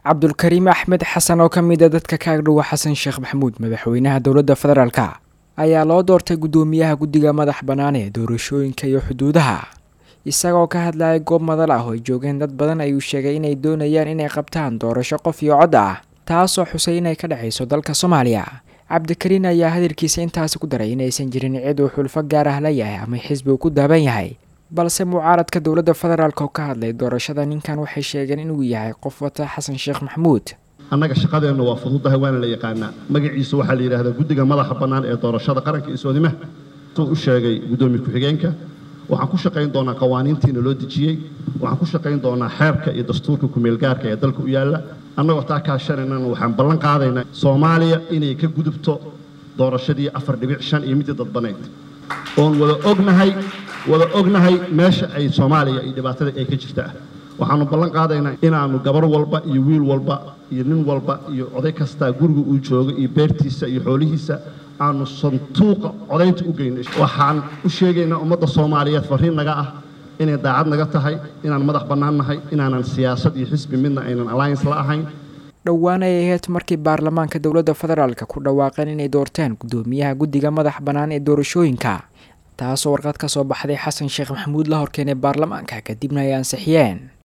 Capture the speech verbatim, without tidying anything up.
cabdulkariim axmed xasan oo ka mid a dadka ka agdhowa xasan sheekh maxamuud madaxweynaha dowladda federaalka ayaa loo doortay guddoomiyaha guddiga madax bannaan ee doorashooyinka iyo xuduudaha isagoo ka hadlayay goob madal ah oo ay joogeen dad badan ayuu sheegay inay doonayaan inay qabtaan doorasho qof iyo cod ah taasoo xusay inay ka dhexayso dalka soomaaliya. cabdikariin ayaa hadalkiisa intaasi ku daray inaysan jirin cid uu xulfo gaar ah la yahay ama xisbi uu ku daaban yahay, balse mucaaradka dowladda federaalka oo ka hadlay doorashada ninkan waxay sheegeen inuu yahay qof wata xasan sheekh maxamuud. annaga shaqadeena waa fududahay waana la yaqaanaa. magaciisa waxaa la yiraahdaa guddiga madaxa bannaan ee doorashada qaranka iyo soodimaha. soo u sheegay gudoomiye ku-xigeenka waxaan ku shaqayn doonaa qawaaniintiina loo dejiyey, waxaan ku shaqayn doonaa xeerka iyo dastuurka ku-meel gaarka ee dalka u yaalla. annagoo taa kaashanayna waxaan ballan qaadaynaa Soomaaliya inay ka gudubto doorashadii afar dhibic shan iyo midda dadbaneyd oon wada ognahay wada ognahay meesha ay Soomaaliya iyo dhibaatada ay ka jirtaa. waxaanu ballan qaadaynaa inaanu gabar walba iyo wiil walba iyo nin walba iyo oday kasta guriga uu joogo iyo beertiisa iyo xoolihiisa aanu santuuqa codaynta u geynay. waxaan u sheegaynaa ummadda Soomaaliyeed fariin naga ah inay daacad naga tahay, inaan madax bannaan nahay, inaanan siyaasad iyo xisbi midna aynan alliance la ahayn. dhowaan ay ahayd markii baarlamaanka dowladda federaalka ku dhawaaqeen inay doorteen guddoomiyaha guddiga madax bannaan ee doorashooyinka, taasoo warqad ka soo baxday xasan sheekh maxamuud la horkeenay baarlamaanka kadibna ay ansixiyeen.